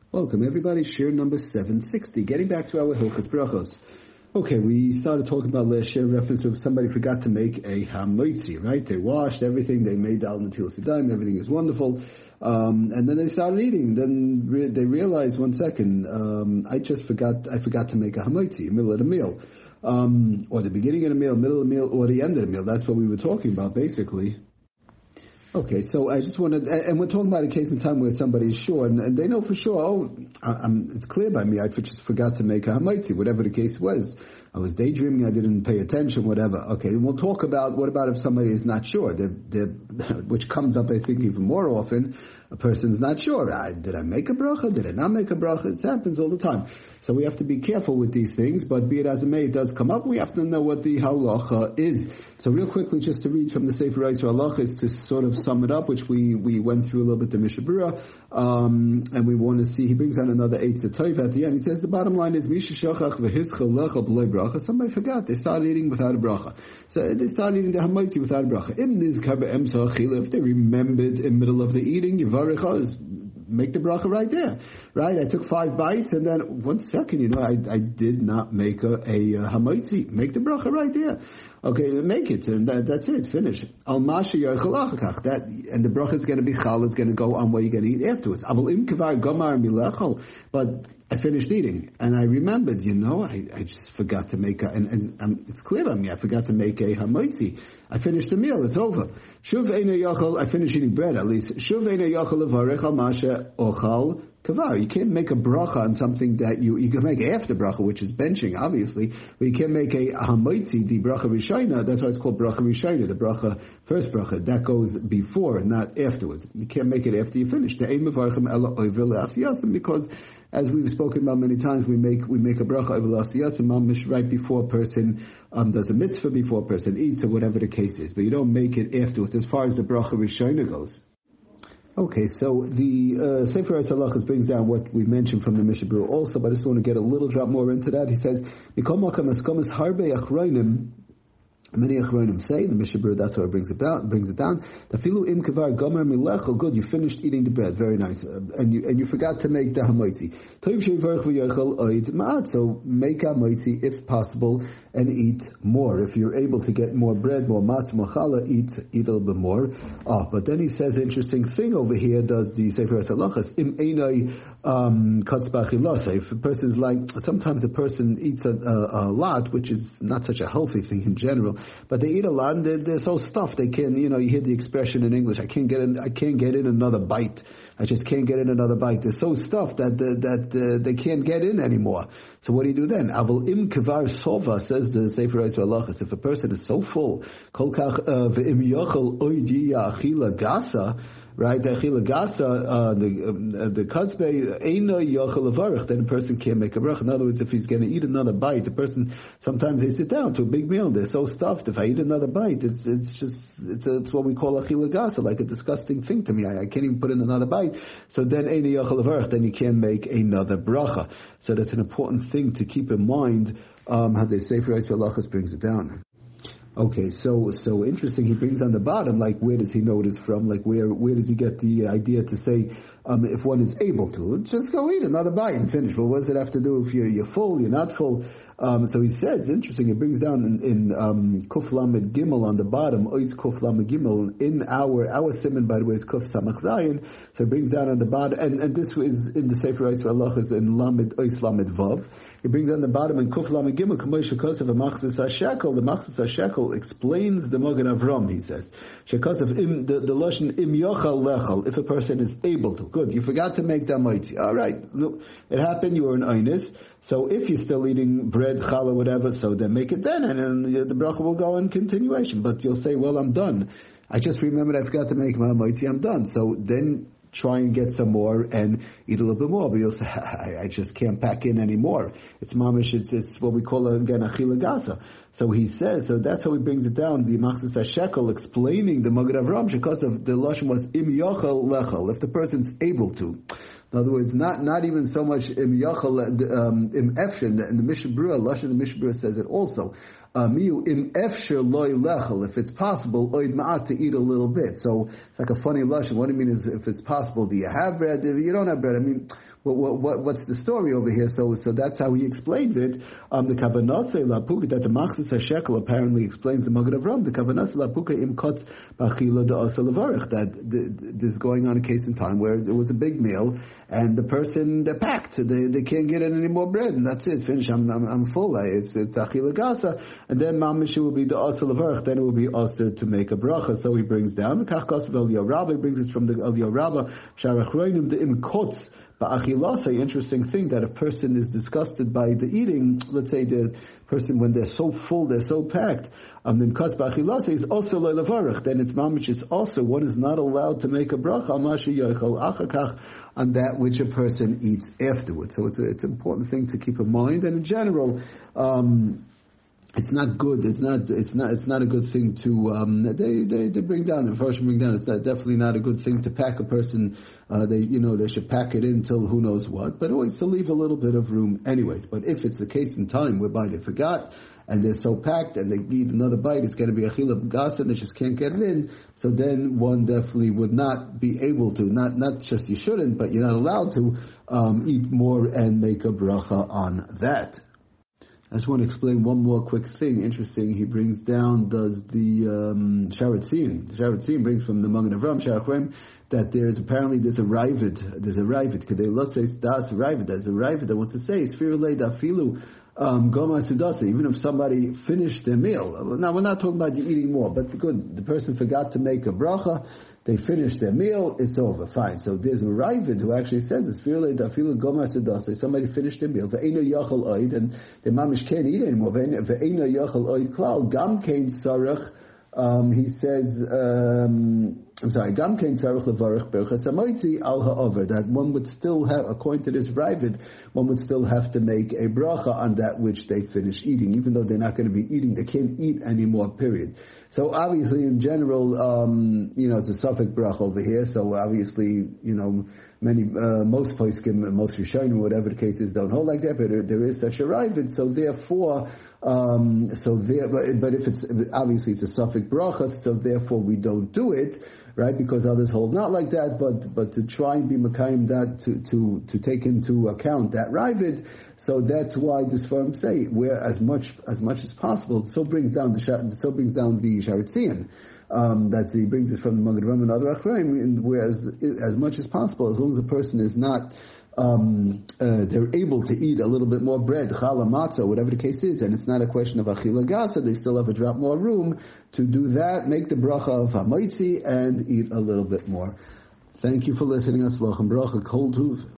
Welcome everybody, share number 760. Getting back to our Hilchos Brachos. Okay, we started talking about last year in reference to if somebody forgot to make a hamoitzi, right? They washed everything, they made Dal Natilas Yadayim, everything is wonderful. And then they started eating. Then they realized, 1 second, I forgot to make a hamoitzi in the middle of the meal. Or the beginning of the meal, middle of the meal, or the end of the meal. That's what we were talking about, basically. Okay, so I just wanted, and we're talking about a case in time where somebody is sure, and they know for sure, it's clear by me, I just forgot to make a hamaitzi, whatever the case was. I was daydreaming, I didn't pay attention, whatever. Okay, and we'll talk about, what about if somebody is not sure, which comes up, I think, even more often. A person's not sure. Did I make a bracha? Did I not make a bracha? It happens all the time. So we have to be careful with these things, but be it as it may, it does come up. We have to know what the halacha is. So real quickly, just to read from the Sefer Yisrael halacha is to sort of sum it up, which we went through a little bit the Mishnah Berurah, and we want to see, he brings on another Eitzah Tov at the end. He says the bottom line is, Misha Shachach v'hischal lecha b'loi bracha. Somebody forgot. They started eating without a bracha. So they started eating the hamaitzi without a bracha. If they remembered in the middle of the eating, make the bracha right there. Right? I took 5 bites and then 1 second, I did not make a hamaitzi. Make the bracha right there. Okay, make it, and that's it, finish. Al masha yarchal achakach. That, and the bracha is going to be chal, it's going to go on what you're going to eat afterwards. Aval im kvar gomar milechal. But I finished eating, and I remembered, I just forgot to make and it's clear on me, I forgot to make a hamaitzi. I finished the meal, it's over. Shuv eina yachal, I finished eating bread at least. Shuv eina yachal levarech al masha ochal kavar. You can't make a bracha on something that you can make after bracha, which is benching, obviously, but you can't make a hamaitzi, the bracha rishayna, that's why it's called bracha rishayna, the bracha, first bracha, that goes before, not afterwards. You can't make it after you finish. The aim of archem ela over l'asiyasim, because as we've spoken about many times, we make a bracha over l'asiyasim, mamish, right before a person does a mitzvah, before a person eats, or whatever the case is, but you don't make it afterwards, as far as the bracha rishayna goes. Okay, so the Sefer Halachos brings down what we mentioned from the Mishnah Berurah also, but I just want to get a little drop more into that. He says, "Mikol makam eskomas harbe achronim." Many achronim say, the Mishnah Berurah, that's how it brings it down. Tafilu im kavar gomer milechel. Good, you finished eating the bread, very nice, and you forgot to make the hamaitzi. Toiv sheivarch v'yachal oid ma'at. So make hamaitzi if possible and eat more. If you're able to get more bread, more matzah, more challah, eat a little bit more. But then he says, interesting thing over here. Does the Sefer Halachos im einay katz b'achilasa? If a person's like, sometimes a person eats a lot, which is not such a healthy thing in general. But they eat a lot, and they're so stuffed. They can't, you hear the expression in English. I can't get in another bite. I just can't get in another bite. They're so stuffed that they can't get in anymore. So what do you do then? Aval im kavar sova, says the Sefer Halachos. If a person is so full, kol kach ve'im yochel oid yiyah achila gasa. Right, the achila gasa, the katzbei eina yochel levarich, then a person can't make a bracha. In other words, if he's going to eat another bite, the person, sometimes they sit down to a big meal, they're so stuffed, if I eat another bite, it's what we call achila gasa, like a disgusting thing to me. I can't even put in another bite. So then eina yochel levarich, then you can't make another bracha. So that's an important thing to keep in mind, how they say for Yisrael Halachos brings it down. Okay, so interesting. He brings on the bottom, like, where does he know this from? Like, where does he get the idea to say, if one is able to, just go eat another bite and finish. Well, what does it have to do if you're full, you're not full? So he says, interesting, he brings down in Kuf Lamed Gimel on the bottom, Ois Kuf Lamed Gimel, in our simon, by the way, is Kuf Samach Zayin. So he brings down on the bottom, and this is in the Sefer Yisrael Halachos in Lamed, Ois Lamed Vav. He brings down the bottom in Kuf Lamed Gimel, Kamoy Shekosav Machzis HaShekel. The Machzis HaShekel explains the Magen Avram, he says. Shekosav, the Lashon im yochal lechal, if a person is able to. Good, you forgot to make the hamaitzi. Alright, it happened, you were an Einis. So if you're still eating bread, challah, whatever, so then make it then, and then the bracha will go in continuation. But you'll say, well, I'm done. I just remembered I forgot to make my hamaitzi, I'm done. So then try and get some more and eat a little bit more, but you'll say, I just can't pack in anymore. It's mamish, it's what we call again achila gasa. So he says, so that's how he brings it down, the Machzis HaShekel explaining the Magen Avram, because of the lashon was im yochel lechel, if the person's able to. In other words, not even so much im yachal, im efshin, and the Mishnah Berurah, lashon the Mishnah Berurah says it also. Miu im efsher loy lechel, if it's possible, oid ma'at, to eat a little bit. So it's like a funny lashon. What do you mean is if it's possible? Do you have bread? If you don't have bread, I mean, what's the story over here? So that's how he explains it. The Kavanasei Lapuka, that the Machzis HaShekel apparently explains the Magen Avram, the Kavanasei Lapuka Imkotz Bachila de Asa Levarich, that this is going on a case in time where it was a big meal, and the person, they're packed, they can't get any more bread, and that's it, finish, I'm full, it's Achila Gasa, and then Mamish will be the Asa Levarich, then it will be Asa to make a bracha, so he brings down, the Kachkas of Eliyahu Rabbah, he brings this from the Eliyahu Rabbah, Sharach Reinim, the Imkotz, Ba'achilasa, interesting thing that a person is disgusted by the eating, let's say the person, when they're so full, they're so packed, then cuts ba'achilasa is also le'levarach, then it's mamish, is also, one is not allowed to make a bracha, on that which a person eats afterwards. So it's an important thing to keep in mind, and in general, it's not good. It's not a good thing to. They bring down. The first bring down. It's definitely not a good thing to pack a person. They should pack it in till who knows what. But always to leave a little bit of room, anyways. But if it's the case in time whereby they forgot and they're so packed and they need another bite, it's going to be achila b'gasa and they just can't get it in. So then one definitely would not be able to. Not just you shouldn't, but you're not allowed to eat more and make a bracha on that. I just want to explain one more quick thing. Interesting, he brings down, does the Sharat Tziyun. The Sharat Tziyun brings from the Magen Avram, Sharach Reinim, that there's a ravid, Kadei Lotzei Stas ravid, there's a ravid that wants to say, Sfir Lei Dafilu, Goma Sudasa, even if somebody finished their meal. Now, we're not talking about you eating more, but the person forgot to make a bracha, they finished their meal, it's over, fine. So there's a Ravid who actually says, somebody finished their meal, and the mamish can't eat anymore. He says, Gam Kein Tzarech Levarich Berchas HaMotzi Al Ha'over, that one would still have, according to this Ravid, one would still have to make a bracha on that which they finish eating, even though they're not going to be eating, they can't eat anymore, period. So obviously, in general, it's a suffix bracha over here, so obviously, most poskim, most Rishonim, whatever the case is, don't hold like that, but there is such a Ravid, so therefore, but if it's, obviously it's a suffix bracha, so therefore we don't do it, right? Because others hold not like that, but to try and be makayim that, to take into account that Ravid, so that's why the Sfarim say, where as much as possible, so brings down the Sharat Tziyun, that he brings it from the Magen Avram and other Achraim, whereas as much as possible, as long as a person is not, they're able to eat a little bit more bread, challah, matzah, whatever the case is, and it's not a question of achila gasa, they still have a drop more room to do that, make the bracha of hamaitzi, and eat a little bit more. Thank you for listening. Aslach and bracha, kol tuv.